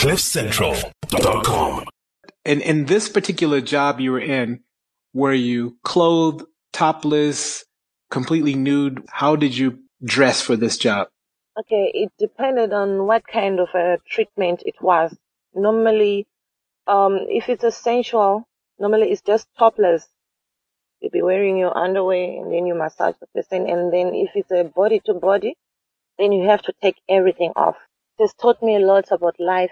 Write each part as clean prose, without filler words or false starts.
CliffCentral.com. And in this particular job you were in, were you clothed, topless, completely nude? How did you dress for this job? Okay, it depended on what kind of a treatment it was. Normally, if it's a sensual, normally it's just topless. You'll be wearing your underwear and then you massage the person. And then if it's a body to body, then you have to take everything off. This taught me a lot about life.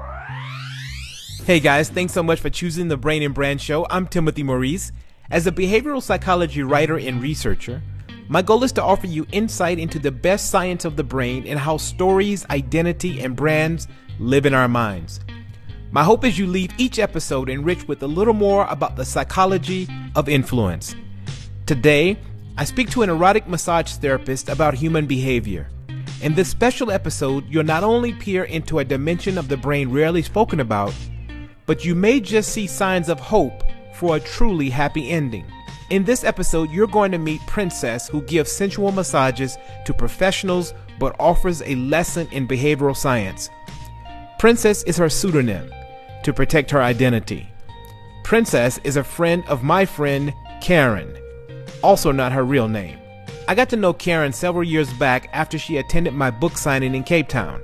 Hey guys, thanks so much for choosing the Brain and Brand Show. I'm Timothy Maurice. As a behavioral psychology writer and researcher, my goal is to offer you insight into the best science of the brain and how stories, identity, and brands live in our minds. My hope is you leave each episode enriched with a little more about the psychology of influence. Today, I speak to an erotic massage therapist about human behavior. In this special episode, you'll not only peer into a dimension of the brain rarely spoken about, but you may just see signs of hope for a truly happy ending. In this episode, you're going to meet Princess, who gives sensual massages to professionals but offers a lesson in behavioral science. Princess is her pseudonym to protect her identity. Princess is a friend of my friend Karen, also not her real name. I got to know Karen several years back after she attended my book signing in Cape Town.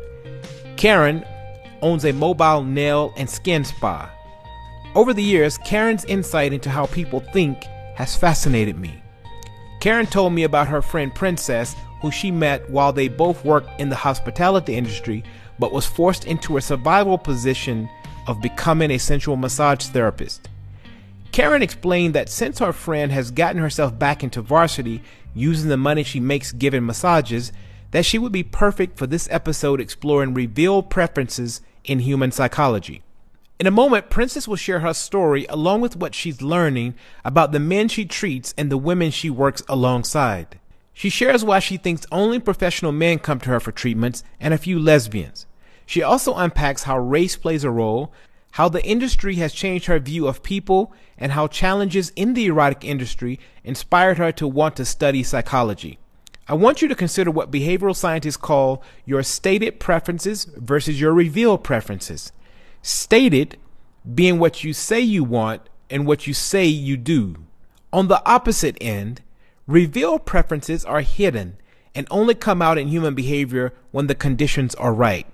Karen owns a mobile nail and skin spa. Over the years, Karen's insight into how people think has fascinated me. Karen told me about her friend Princess, who she met while they both worked in the hospitality industry, but was forced into a survival position of becoming a sensual massage therapist. Karen explained that since her friend has gotten herself back into varsity using the money she makes giving massages, that she would be perfect for this episode exploring revealed preferences in human psychology. In a moment, Princess will share her story along with what she's learning about the men she treats and the women she works alongside. She shares why she thinks only professional men come to her for treatments and a few lesbians. She also unpacks how race plays a role, how the industry has changed her view of people, and how challenges in the erotic industry inspired her to want to study psychology. I want you to consider what behavioral scientists call your stated preferences versus your revealed preferences. Stated being what you say you want and what you say you do. On the opposite end, revealed preferences are hidden and only come out in human behavior when the conditions are right.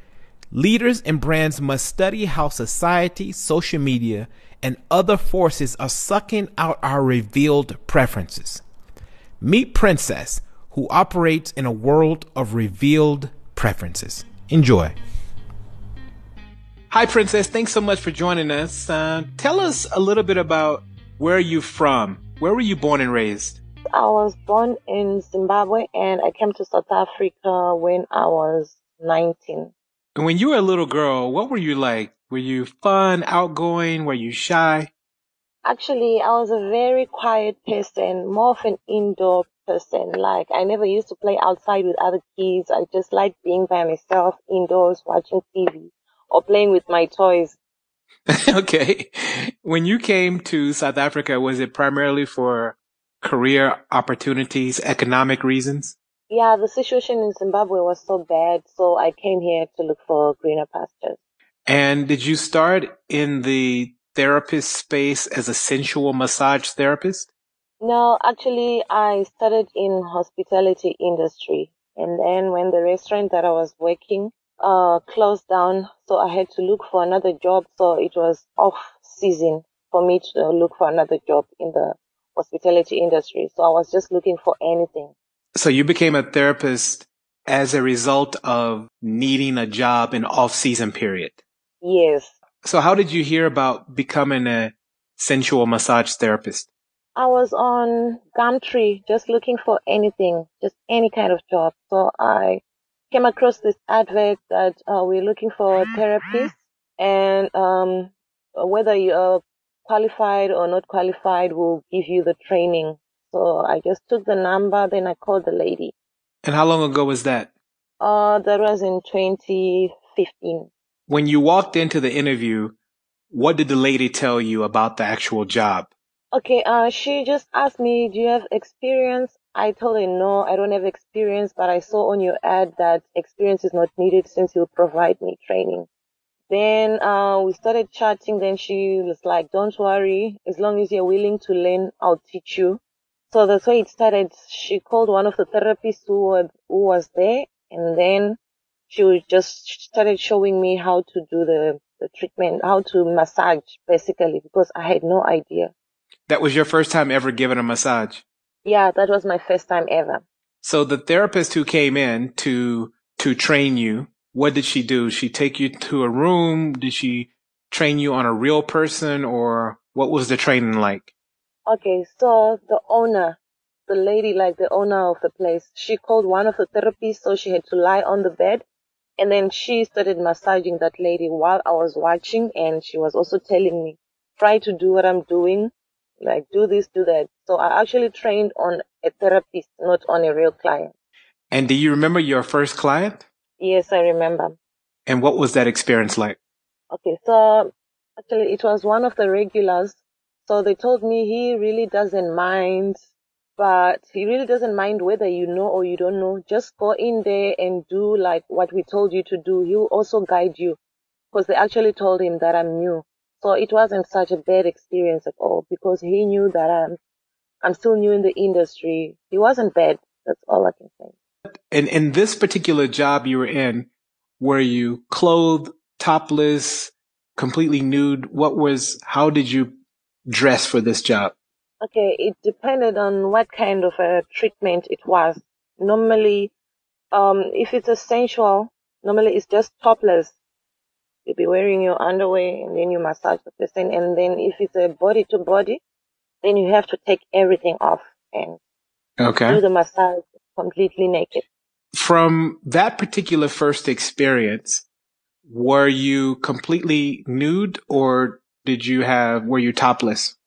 Leaders and brands must study how society, social media, and other forces are sucking out our revealed preferences. Meet Princess, who operates in a world of revealed preferences. Enjoy. Hi, Princess. Thanks so much for joining us. Tell us a little bit about where you're from. Where were you born and raised? I was born in Zimbabwe and I came to South Africa when I was 19. And when you were a little girl, what were you like? Were you fun, outgoing? Were you shy? Actually, I was a very quiet person, more of an indoor person. Like, I never used to play outside with other kids. I just liked being by myself indoors, watching TV or playing with my toys. Okay. When you came to South Africa, was it primarily for career opportunities, economic reasons? Yeah, the situation in Zimbabwe was so bad, so I came here to look for greener pastures. And did you start in the therapist space as a sensual massage therapist? No, actually, I started in hospitality industry. And then when the restaurant that I was working closed down, so I had to look for another job. So it was off season for me to look for another job in the hospitality industry. So I was just looking for anything. So you became a therapist as a result of needing a job in off-season period? Yes. So how did you hear about becoming a sensual massage therapist? I was on Gumtree just looking for anything, just any kind of job. So I came across this advert that we're looking for a therapist, and whether you are qualified or not qualified, we'll give you the training. So I just took the number, then I called the lady. And how long ago was that? That was in 2015. When you walked into the interview, what did the lady tell you about the actual job? Okay, she just asked me, do you have experience? I told her, no, I don't have experience, but I saw on your ad that experience is not needed since you'll provide me training. Then we started chatting. Then she was like, "Don't worry, as long as you're willing to learn, I'll teach you." So that's why it started. She called one of the therapists who was there, and then just started showing me how to do the treatment, how to massage, basically, because I had no idea. That was your first time ever giving a massage? Yeah, that was my first time ever. So the therapist who came in to train you, what did she do? She take you to a room? Did she train you on a real person, or what was the training like? Okay, so the lady, like the owner of the place, she called one of the therapists, so she had to lie on the bed. And then she started massaging that lady while I was watching, and she was also telling me, try to do what I'm doing, like do this, do that. So I actually trained on a therapist, not on a real client. And do you remember your first client? Yes, I remember. And what was that experience like? Okay, so actually it was one of the regulars. So they told me he really doesn't mind, but he really doesn't mind whether you know or you don't know. Just go in there and do like what we told you to do. He'll also guide you, because they actually told him that I'm new. So it wasn't such a bad experience at all, because he knew that I'm still new in the industry. He wasn't bad. That's all I can say. And in this particular job you were in, were you clothed, topless, completely nude? How did you dress for this job? Okay, it depended on what kind of a treatment it was. Normally, if it's a sensual, normally it's just topless. You'll be wearing your underwear and then you massage the person. And then if it's a body to body, then you have to take everything off and do the massage completely naked. From that particular first experience, were you completely nude, or were you topless?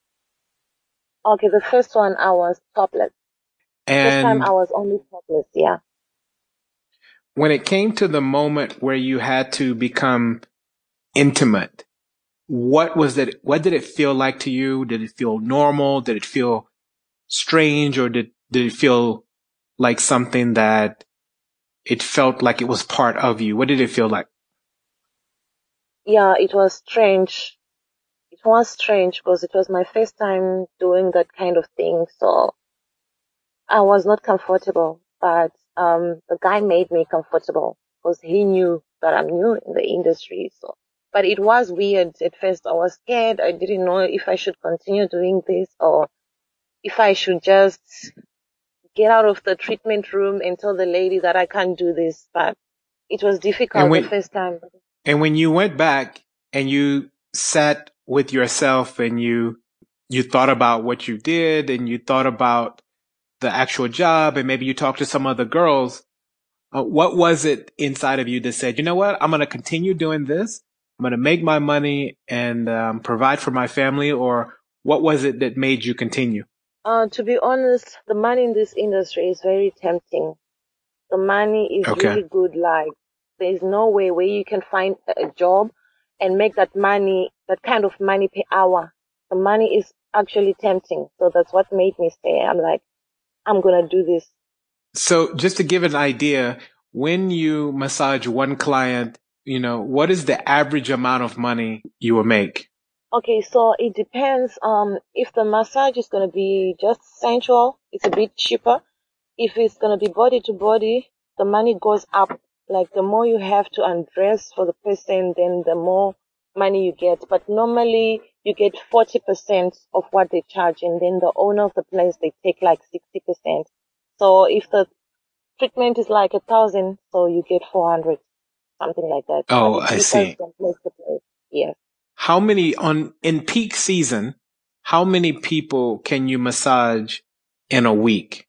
Okay, the first one I was topless. First time I was only topless, yeah. When it came to the moment where you had to become intimate, what did it feel like to you? Did it feel normal? Did it feel strange, or did it feel like something that it felt like it was part of you? What did it feel like? Yeah, it was strange. It was strange because it was my first time doing that kind of thing, so I was not comfortable. But the guy made me comfortable because he knew that I'm new in the industry. So, but it was weird at first. I was scared. I didn't know if I should continue doing this or if I should just get out of the treatment room and tell the lady that I can't do this. But it was difficult the first time. And when you went back and you sat with yourself and you thought about what you did and you thought about the actual job and maybe you talked to some other girls, what was it inside of you that said, you know what, I'm going to continue doing this. I'm going to make my money and provide for my family? Or what was it that made you continue? To be honest, the money in this industry is very tempting. The money is really good. Like, there's no way where you can find a job and make that kind of money per hour. The money is actually tempting. So that's what made me stay. I'm like, I'm going to do this. So just to give an idea, when you massage one client, what is the average amount of money you will make? Okay, so it depends. If the massage is going to be just sensual, it's a bit cheaper. If it's going to be body to body, the money goes up. Like, the more you have to undress for the person, then the more money you get. But normally you get 40% of what they charge, and then the owner of the place, they take like 60%. So if the treatment is like 1,000, so you get 400, something like that. Oh, I see. From place to place. Yes. How many in peak season, how many people can you massage in a week?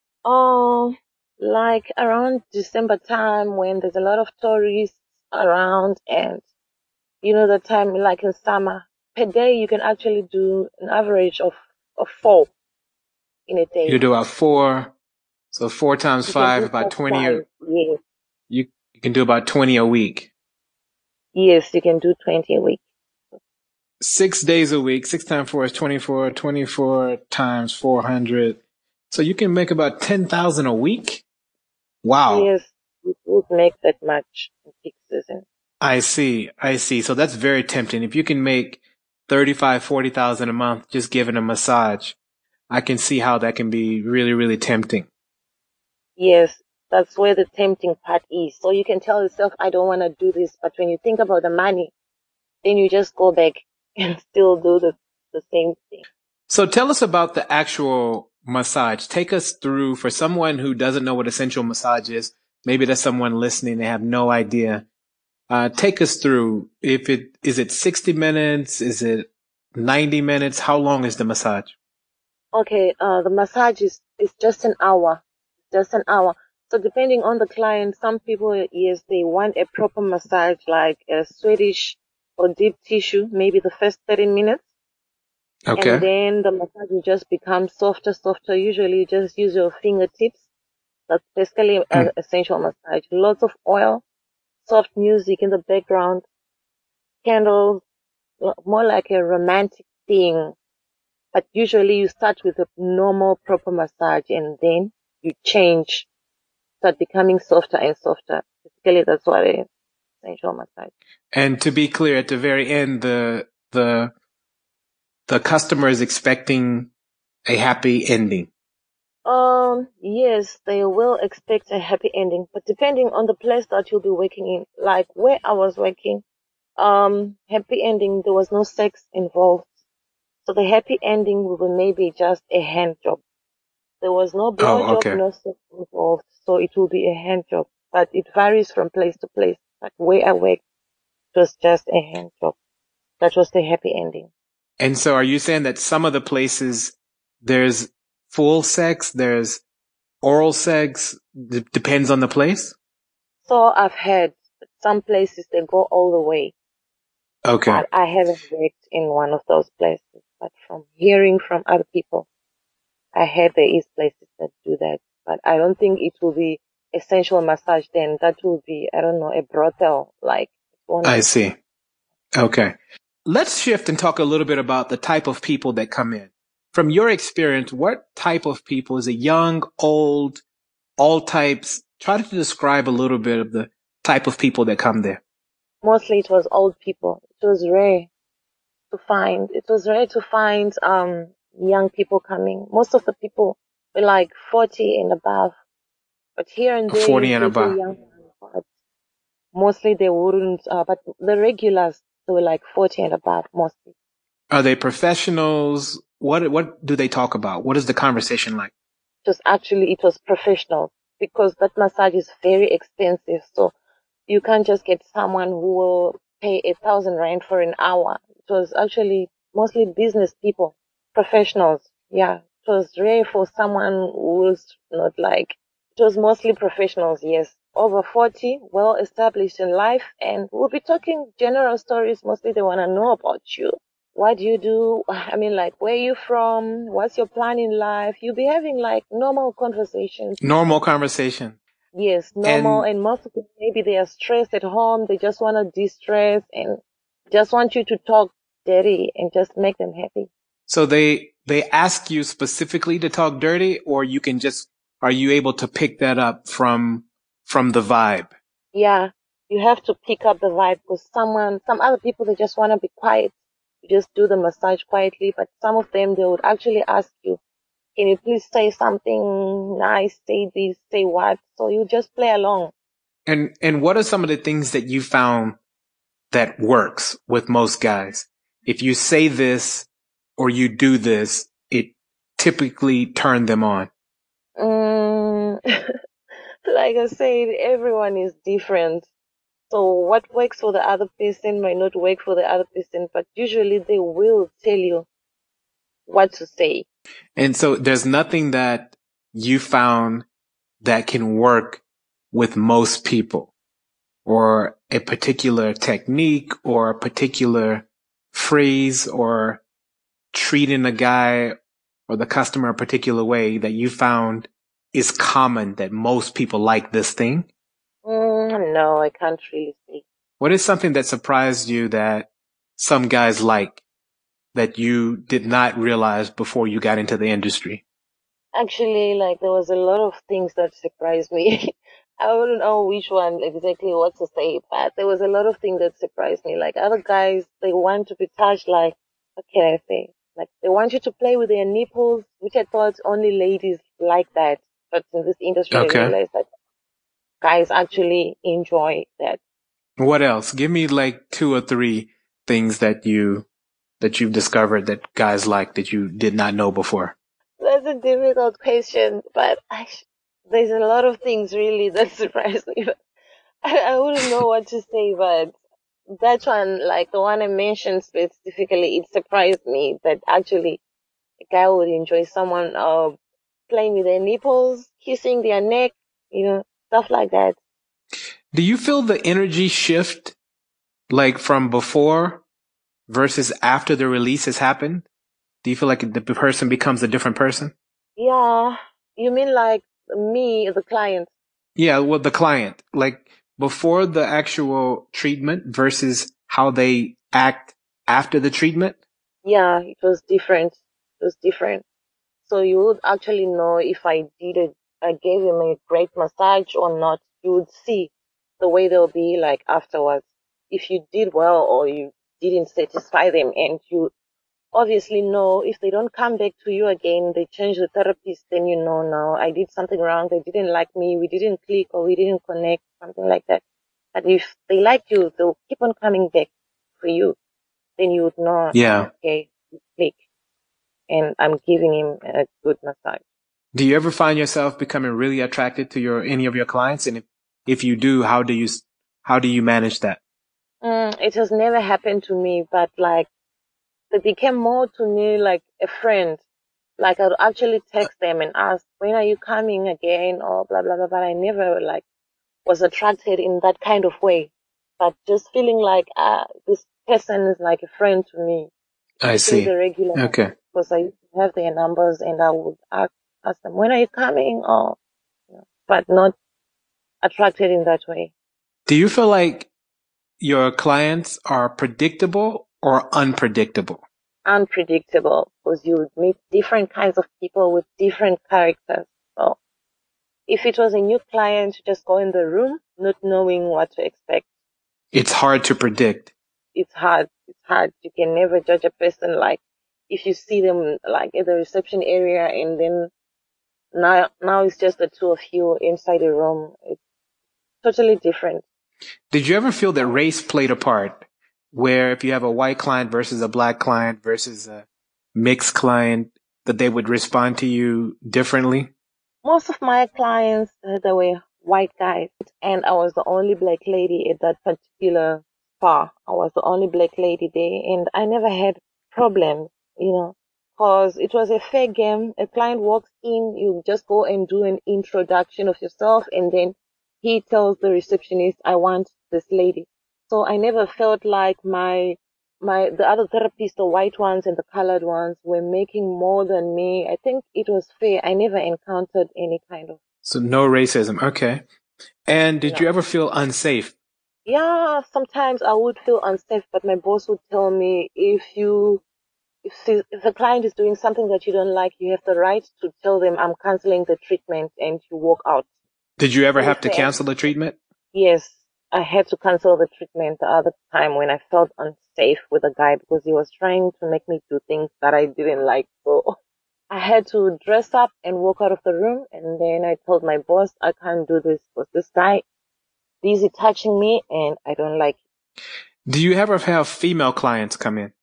Like around December time when there's a lot of tourists around, and the time like in summer, per day you can actually do an average of 4 in a day. You do about 4, so 4 times 5, about 20. Yes. You can do about 20 a week. Yes, you can do 20 a week. 6 days a week. 6 times 4 is 24. 24 times 400. So you can make about 10,000 a week. Wow. Yes, it would make that much in peak season. I see. I see. So that's very tempting. If you can make 35, 40,000 a month just giving a massage, I can see how that can be really, really tempting. Yes, that's where the tempting part is. So you can tell yourself, I don't want to do this. But when you think about the money, then you just go back and still do the same thing. So tell us about the actual massage. Take us through, for someone who doesn't know what essential massage is. Maybe there's someone listening, they have no idea. Take us through. Is it 60 minutes? Is it 90 minutes? How long is the massage? Okay, the massage is just an hour. Just an hour. So depending on the client, some people, yes, they want a proper massage like a Swedish or deep tissue, maybe the first 30 minutes. And Okay. then the massage will just become softer, softer. Usually you just use your fingertips. That's basically Mm. an essential massage. Lots of oil, soft music in the background, candles, more like a romantic thing. But usually you start with a normal, proper massage and then you change, start becoming softer and softer. Basically, that's what it is, essential massage. And to be clear, at the very end, the customer is expecting a happy ending. Yes, they will expect a happy ending, but depending on the place that you'll be working in, like where I was working, happy ending, there was no sex involved. So the happy ending will be maybe just a hand job. There was no blow Oh, job, okay. no sex involved, so it will be a hand job. But it varies from place to place. Like where I worked, it was just a hand job. That was the happy ending. And so are you saying that some of the places there's full sex, there's oral sex, depends on the place? So I've heard some places they go all the way, Okay. but I haven't worked in one of those places. But from hearing from other people, I heard there is places that do that. But I don't think it will be essential massage then. That will be, I don't know, a brothel. Like, it won't I be. see. Okay. Let's shift and talk a little bit about the type of people that come in. From your experience, what type of people? Is it young, old, all types? Try to describe a little bit of the type of people that come there. Mostly it was old people. It was rare to find. It was rare to find young people coming. Most of the people were like 40 and above. But here and there 40 you and get your above. young ones. But mostly they wouldn't. But the regulars they were like 40 and above mostly. Are they professionals? What do they talk about? What is the conversation like? It was professional because that massage is very expensive. So you can't just get someone who will pay 1,000 rand for an hour. It was actually mostly business people, professionals. Yeah, it was rare for someone who was not like, it was mostly professionals, yes. Over 40, well established in life, and we'll be talking general stories. Mostly they want to know about you. What do you do? I mean, like, where you from? What's your plan in life? You'll be having like normal conversations. Normal conversation. Yes, normal. And And most of them, maybe they are stressed at home. They just want to de-stress and just want you to talk dirty and just make them happy. so they ask you specifically to talk dirty, or you can just, are you able to pick that up from the vibe? Yeah, you have to pick up the vibe because some other people, they just want to be quiet. You just do the massage quietly, but some of them, they would actually ask you, can you please say something nice, say this, say what? So you just play along. And what are some of the things that you found that works with most guys? If you say this or you do this, it typically turn them on. Mm, like I said, everyone is different. So what works for the other person might not work for the other person, but usually they will tell you what to say. And so there's nothing that you found that can work with most people, or a particular technique or a particular phrase or treating a guy or the customer a particular way that you found is common, that most people like this thing? No, I can't really say. What is something that surprised you that some guys like that you did not realize before you got into the industry? Actually, like there was a lot of things that surprised me. I wouldn't know which one exactly what to say, but there was a lot of things that surprised me. Like other guys, they want to be touched like, what can I say? Like they want you to play with their nipples, which I thought only ladies like that. But in this industry, I Okay. realized that guys actually enjoy that. What else? Give me like 2 or 3 things that you've discovered that guys like that you did not know before. That's a difficult question, but there's a lot of things really that surprised me. I wouldn't know what to say, but that one, like the one I mentioned specifically, it surprised me that actually a guy would enjoy someone playing with their nipples, kissing their neck, stuff like that. Do you feel the energy shift like from before versus after the release has happened? Do you feel like the person becomes a different person? Yeah, you mean like me, the client? Yeah, well, the client, like before the actual treatment versus how they act after the treatment? Yeah, it was different. It was different. So you would actually know if I gave him a great massage or not. You would see the way they'll be like afterwards. If you did well or you didn't satisfy them, and you obviously know if they don't come back to you again, they change the therapist, then you know now I did something wrong. They didn't like me. We didn't click or we didn't connect, something like that. But if they like you, they'll keep on coming back for you. Then you would know, Yeah. okay, click. And I'm giving him a good massage. Do you ever find yourself becoming really attracted to any of your clients? And if you do, how do you manage that? It has never happened to me, but like they became more to me like a friend. Like I'd actually text them and ask, when are you coming again? Or blah, blah, blah. But I never like was attracted in that kind of way. But just feeling like, this person is like a friend to me, I especially see. the regular ones. Okay. Because I used to have their numbers and I would ask them, when are you coming? Or, but not attracted in that way. Do you feel like your clients are predictable or unpredictable? Unpredictable, because you would meet different kinds of people with different characters. So if it was a new client, you just go in the room not knowing what to expect. It's hard to predict. It's hard. It's hard. You can never judge a person like if you see them like at the reception area and then now it's just the two of you inside a room. It's totally different. Did you ever feel that race played a part? Where if you have a white client versus a black client versus a mixed client, that they would respond to you differently? Most of my clients, they were white guys, and I was the only black lady at that particular spa. I was the only black lady there, and I never had problems, because it was a fair game. A client walks in, you just go and do an introduction of yourself, and then he tells the receptionist, I want this lady. So I never felt like the other therapists, the white ones and the colored ones, were making more than me. I think it was fair. I never encountered any kind of, So no racism. Okay. And did you no. ever feel unsafe? Yeah, sometimes I would feel unsafe, but my boss would tell me if the client is doing something that you don't like, you have the right to tell them I'm canceling the treatment and you walk out. Did you ever Very have to fair. cancel the treatment? Yes, I had to cancel the treatment the other time when I felt unsafe with a guy because he was trying to make me do things that I didn't like. So I had to dress up and walk out of the room. And then I told my boss, I can't do this because this guy busy touching me and I don't like it. Do you ever have female clients come in?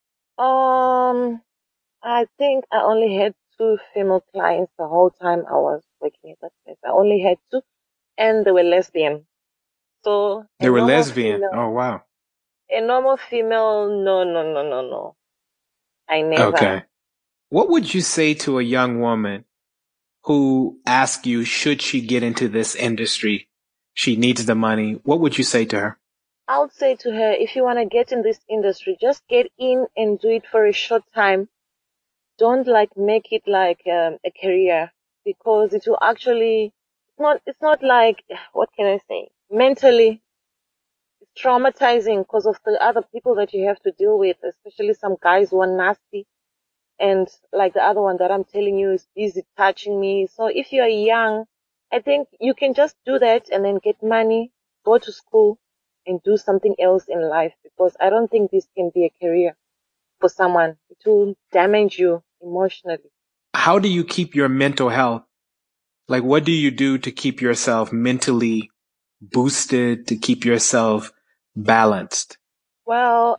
I think I only had 2 female clients the whole time I was working at that place. I only had 2 and they were lesbian. So They were lesbian. Oh, wow. a normal female, no, no, no, no, no. I never. Okay. What would you say to a young woman who asks you, should she get into this industry? She needs the money. What would you say to her? I would say to her, if you want to get in this industry, just get in and do it for a short time. Don't like make it like a career, because it will actually, it's not like, what can I say? Mentally, it's traumatizing because of the other people that you have to deal with, especially some guys who are nasty. And like the other one that I'm telling you is busy touching me. So if you are young I think you can just do that and then get money, go to school, and do something else in life, because I don't think this can be a career for someone. It will damage you emotionally. How do you keep your mental health? Like, what do you do to keep yourself mentally boosted, to keep yourself balanced? Well,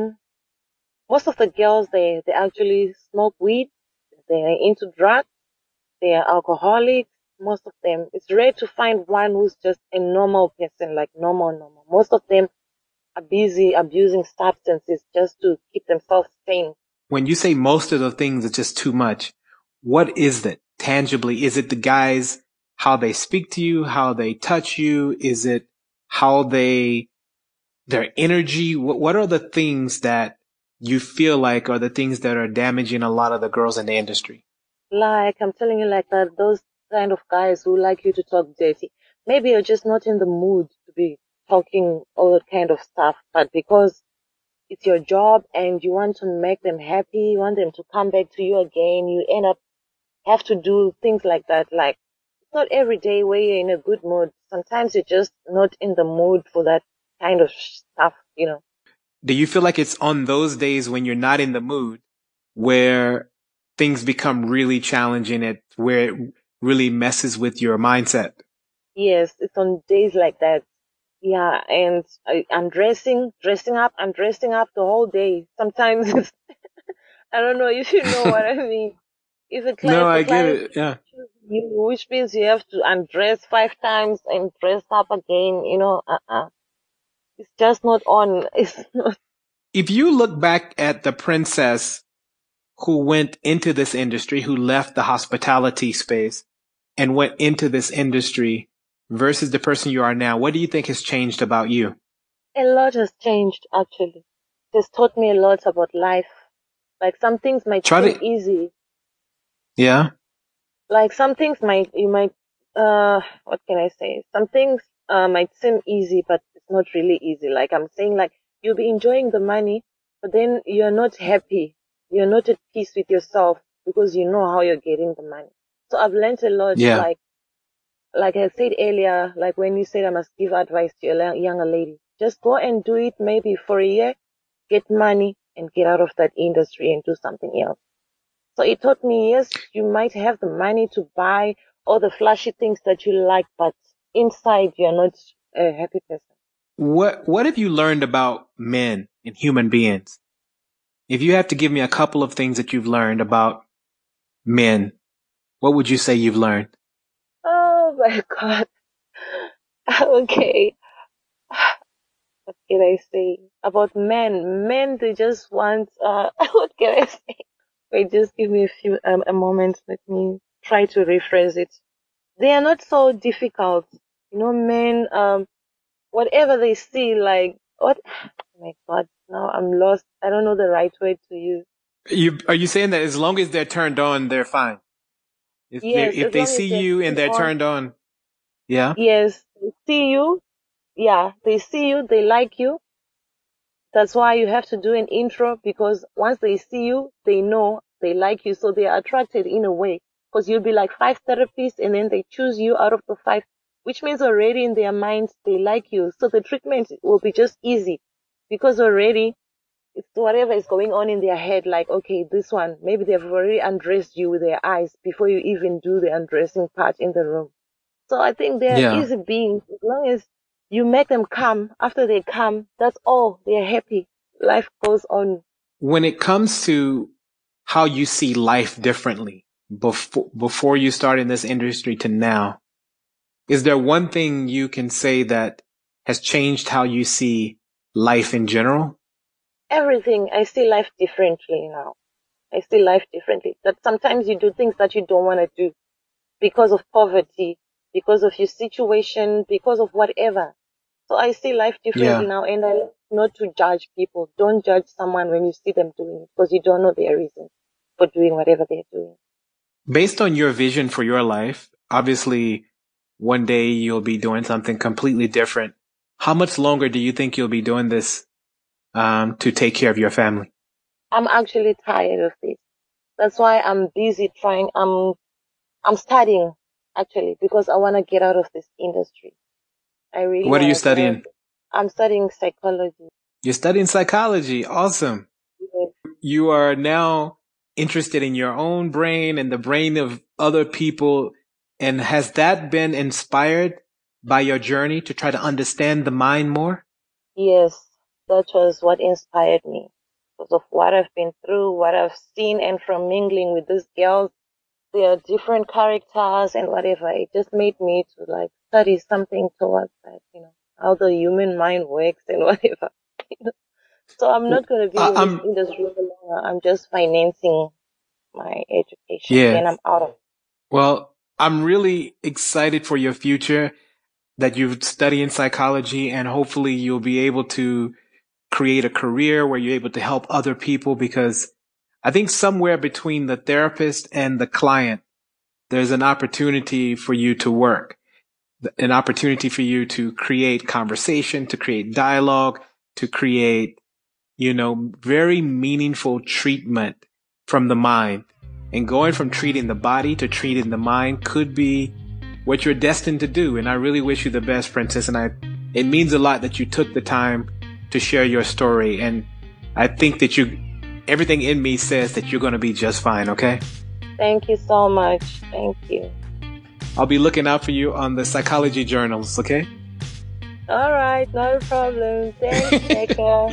most of the girls, they actually smoke weed. They're into drugs. They are alcoholics. Most of them. It's rare to find one who's just a normal person, like normal. Most of them are busy abusing substances just to keep themselves sane. When you say most of the things are just too much, what is that tangibly? Is it the guys, how they speak to you, how they touch you? Is it how their energy? What are the things that you feel like are the things that are damaging a lot of the girls in the industry? Like, I'm telling you, like that, those kind of guys who like you to talk dirty. Maybe you're just not in the mood to be talking all that kind of stuff, but because it's your job and you want to make them happy, you want them to come back to you again, you end up have to do things like that. Like, it's not every day where you're in a good mood. Sometimes you're just not in the mood for that kind of stuff. Do you feel like it's on those days when you're not in the mood where things become really challenging, where it really messes with your mindset? Yes, it's on days like that. Yeah, and I'm dressing up. I'm dressing up the whole day. Sometimes I don't know if you know what I mean. If No, if a I get client it. Yeah. chooses you, which means you have to undress 5 times and dress up again. It's just not on. It's not. If you look back at the princess who went into this industry, who left the hospitality space and went into this industry versus the person you are now, what do you think has changed about you? A lot has changed actually. It has taught me a lot about life. Like, some things might Try seem to, easy. yeah, Like, some things what can I say? Some things might seem easy, but it's not really easy. Like, I'm saying, like, you'll be enjoying the money, but then you're not happy. You're not at peace with yourself because you know how you're getting the money. So I've learned a lot. yeah. Like I said earlier, like when you said I must give advice to a younger lady, just go and do it maybe for a year, get money, and get out of that industry and do something else. So it taught me, yes, you might have the money to buy all the flashy things that you like, but inside you're not a happy person. What have you learned about men and human beings? If you have to give me a couple of things that you've learned about men, what would you say you've learned? Oh my God. Okay. What can I say about men? Men, they just want, what can I say? Wait, just give me a moment. Let me try to rephrase it. They are not so difficult. Men, whatever they see, like, what? Oh my God, now I'm lost. I don't know the right word to use. Are you saying that as long as they're turned on, they're fine? Yes, If as they long as see they're you and turned they're on. turned on, yeah? Yes, they see you. Yeah, they see you. They like you. That's why you have to do an intro, because once they see you, they know they like you. So they are attracted in a way, because you'll be like 5 therapists and then they choose you out of the 5, which means already in their minds, they like you. So the treatment will be just easy, because already it's whatever is going on in their head. Like, okay, this one, maybe they've already undressed you with their eyes before you even do the undressing part in the room. So I think they're Yeah. easy beings. As long as you make them come, after they come, that's all. They're happy. Life goes on. When it comes to how you see life differently before you start in this industry to now, is there one thing you can say that has changed how you see life in general? Everything, I see life differently now. I see life differently. That sometimes you do things that you don't want to do because of poverty, because of your situation, because of whatever. So I see life differently Yeah. now, and I like not to judge people. Don't judge someone when you see them doing it, because you don't know their reason for doing whatever they're doing. Based on your vision for your life, obviously one day you'll be doing something completely different. How much longer do you think you'll be doing this to take care of your family? I'm actually tired of this. That's why I'm busy trying. I'm studying. actually, because I want to get out of this industry. I really What are you want to studying? I'm studying psychology. You're studying psychology. Awesome. Yes. You are now interested in your own brain and the brain of other people. And has that been inspired by your journey to try to understand the mind more? Yes, that was what inspired me because of what I've been through, what I've seen, and from mingling with these girls, their different characters and whatever. It just made me to like study something towards that, how the human mind works and whatever. So I'm not going to be in this industry for longer. I'm just financing my education and I'm out of it. Well, I'm really excited for your future, that you're studying psychology, and hopefully you'll be able to create a career where you're able to help other people, because I think somewhere between the therapist and the client, there's an opportunity for you to work, an opportunity for you to create conversation, to create dialogue, to create, very meaningful treatment from the mind. And going from treating the body to treating the mind could be what you're destined to do. And I really wish you the best, Princess. And it means a lot that you took the time to share your story. And I think that everything in me says that you're going to be just fine. Okay. Thank you so much. Thank you. I'll be looking out for you on the psychology journals. Okay. All right. No problem. Thanks, Becca.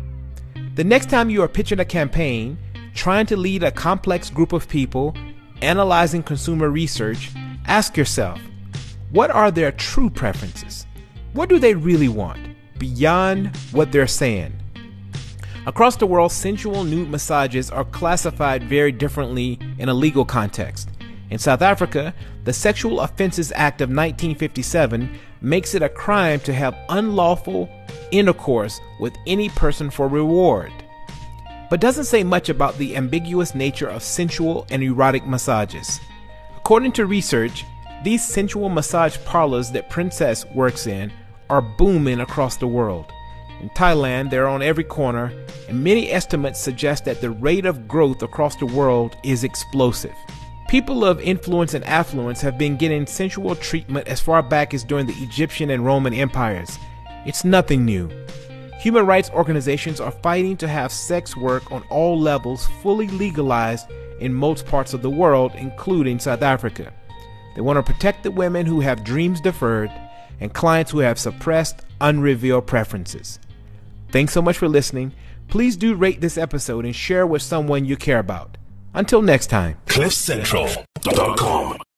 The next time you are pitching a campaign, trying to lead a complex group of people, analyzing consumer research, ask yourself, what are their true preferences? What do they really want beyond what they're saying? Across the world, sensual nude massages are classified very differently in a legal context. In South Africa, the Sexual Offences Act of 1957 makes it a crime to have unlawful intercourse with any person for reward, but doesn't say much about the ambiguous nature of sensual and erotic massages. According to research, these sensual massage parlors that Princess works in are booming across the world. In Thailand, they're on every corner, and many estimates suggest that the rate of growth across the world is explosive. People of influence and affluence have been getting sensual treatment as far back as during the Egyptian and Roman empires. It's nothing new. Human rights organizations are fighting to have sex work on all levels fully legalized in most parts of the world, including South Africa. They want to protect the women who have dreams deferred and clients who have suppressed, unrevealed preferences. Thanks so much for listening. Please do rate this episode and share with someone you care about. Until next time. CliffCentral.com